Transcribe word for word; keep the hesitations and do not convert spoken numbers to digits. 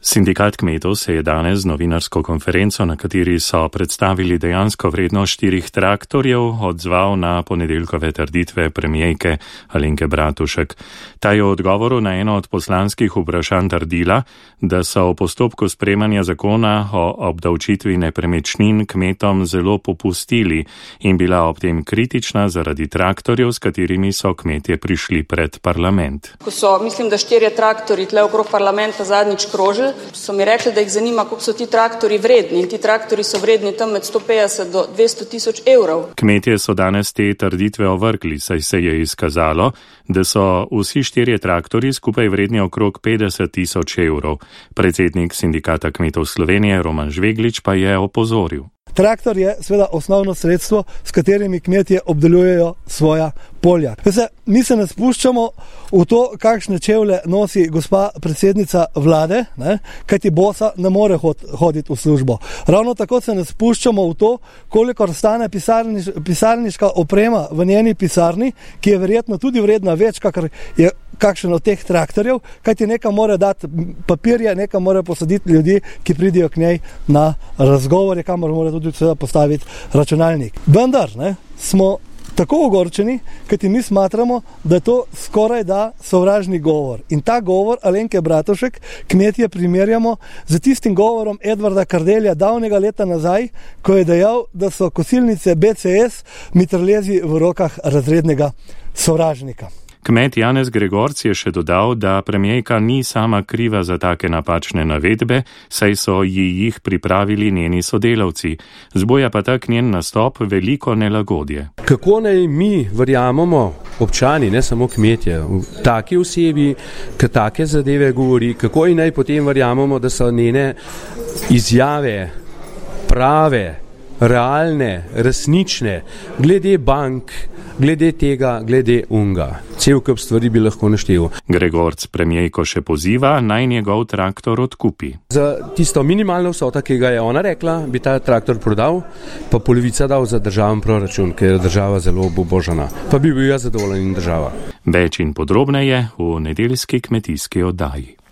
Sindikat kmetov se je danes z novinarsko konferenco, na kateri so predstavili dejansko vrednost štirih traktorjev, odzval na ponedeljkove trditve premijejke Alenke Bratušek. Ta je v odgovoru na eno od poslanskih vprašanj trdila, da so v postopku sprejemanja zakona o obdavčitvi nepremičnin kmetom zelo popustili in bila ob tem kritična zaradi traktorjev, s katerimi so kmetje prišli pred parlament. Ko so, mislim, da štirje traktorji tle okrog parlamenta zadnjič krožili, so mi rekli, da jih zanima, koliko so ti traktori vredni, in ti traktori so vredni tam med sto petdeset do dvesto tisoč evrov. Kmetje so danes te trditve ovrgli, saj se je izkazalo, da so vsi štirje traktori skupaj vredni okrog petdeset tisoč evrov. Predsednik Sindikata kmetov Slovenije Roman Žveglič pa je opozoril. Traktor je seveda osnovno sredstvo, s katerimi kmetje obdelujejo svoja polja. Se, mi se ne spuščamo v to, kakšne čevlje nosi gospa predsednica vlade, ne, kajti bosa ne more hod, hoditi v službo. Ravno tako se ne spuščamo v to, koliko stane pisarniš, pisarniška oprema v njeni pisarni, ki je verjetno tudi vredna več, kakor je kakšen od teh traktorjev, kajti nekam mora dati papirje, nekam mora posaditi ljudi, ki pridijo k njej na razgovore, kamor mora tudi seveda postaviti računalnik. Vendar ne, smo tako ogorčeni, kajti mi smatramo, da je to skoraj da sovražni govor. In ta govor Alenke Bratušek kmetje primerjamo z tistim govorom Edvarda Kardelja davnega leta nazaj, ko je dejal, da so kosilnice B C S mitraljezi v rokah razrednega sovražnika. Kmet Janez Gregorc je še dodal, da premijejka ni sama kriva za take napačne navedbe, saj so ji jih pripravili njeni sodelavci. Zboja pa tak njen nastop veliko nelagodje. Kako naj mi verjamemo, občani, ne samo kmetje, v taki osebi, ki take zadeve govori, kako naj potem verjamemo, da so njene izjave prave, realne, resnične, glede bank, glede tega, glede unga. Cel kup stvari bi lahko naštel. Gregorc premijejko še poziva, naj njegov traktor odkupi. Za tisto minimalno vsota, ki ga je ona rekla, bi ta traktor prodal, pa polovica dal za državen proračun, ker je država zelo obubožana. Pa bi bil jaz zadovoljen in država. Več in podrobneje v nedeljski kmetijski oddaji.